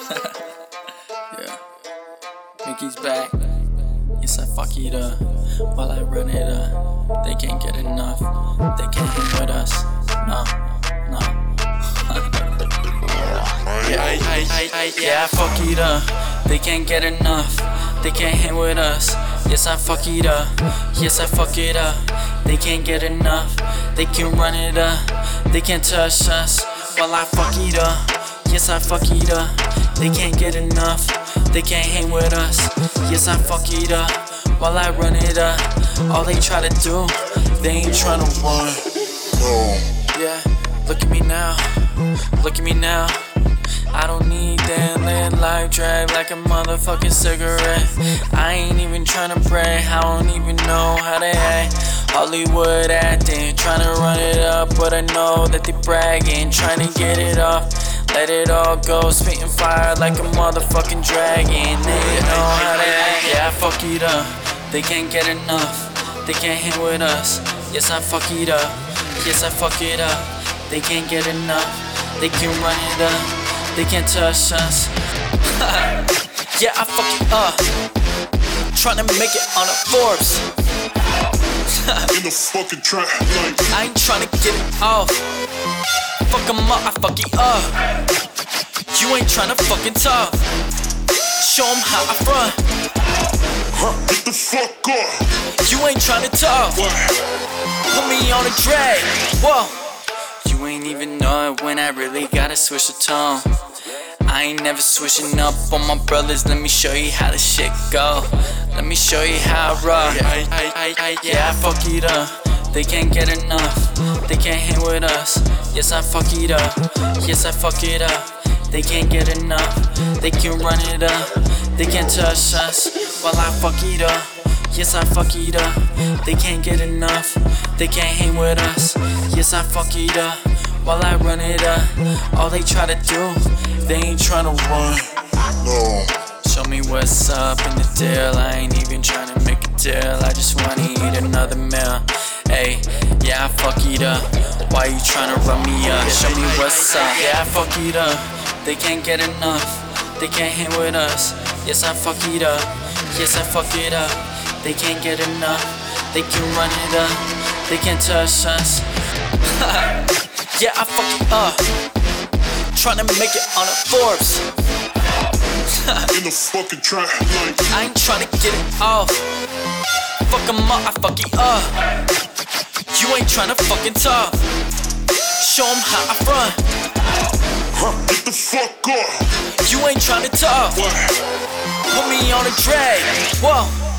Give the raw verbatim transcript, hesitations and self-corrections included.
Yeah, Mickey's back. Yes, I fuck it up while I run it up. They can't get enough. They can't hang with us. No, no. yeah, I, I, I, I, yeah, I fuck it up. They can't get enough. They can't hang with us. Yes, I fuck it up. Yes, I fuck it up. They can't get enough. They can run it up. They can't touch us while I fuck it up. Yes, I fuck it up. They can't get enough. They can't hang with us. Yes, I fuck it up while I run it up. All they try to do, they ain't tryna run. Yeah, look at me now. Look at me now. I don't need that lit life drag like a motherfucking cigarette. I ain't even tryna brag. I don't even know how to act. Hollywood acting, tryna run it up, but I know that they bragging, tryna get it off. Let it all go, spitting fire like a motherfucking dragon. They know how to act. Yeah, I fuck it up. They can't get enough. They can't hang with us. Yes, I fuck it up. Yes, I fuck it up. They can't get enough. They can run it up. They can't touch us. Yeah, I fuck it up. Tryna make it on a Forbes. In the fucking trap, like I ain't tryna get it off. Fuck 'em up, I fuck it up. You ain't tryna fucking talk. Show 'em how I front. huh, get the fuck up. You ain't tryna talk. Put me on a drag. Whoa. You ain't even know it when I really gotta switch the tone. I ain't never switching up on my brothers. Let me show you how the shit go. Let me show you how I rock. Yeah, I, I, I, I, yeah, I fuck it up. They can't get enough. They can't hang with us. Yes, I fuck it up. Yes, I fuck it up. They can't get enough. They can run it up. They can't touch us while I fuck it up. Yes, I fuck it up. They can't get enough. They can't hang with us. Yes, I fuck it up while I run it up. All they try to do, they ain't tryna run. No. Show me what's up in the deal. I ain't even tryna make a deal. I just wanna eat another meal. Hey, yeah, I fuck it up. Why you tryna run me up? Show me what's up. Yeah, I fuck it up. They can't get enough. They can't hang with us. Yes, I fuck it up. Yes, I fuck it up. They can't get enough. They can run it up. They can't touch us. Yeah, I fuck it up. Tryna make it on a Forbes. In the fucking trap, like I ain't tryna get it off. Fuck 'em up, I fuck it up. You ain't tryna fucking talk. Show 'em how I front. huh, get the fuck up. You ain't tryna talk. Put me on a drag. Whoa.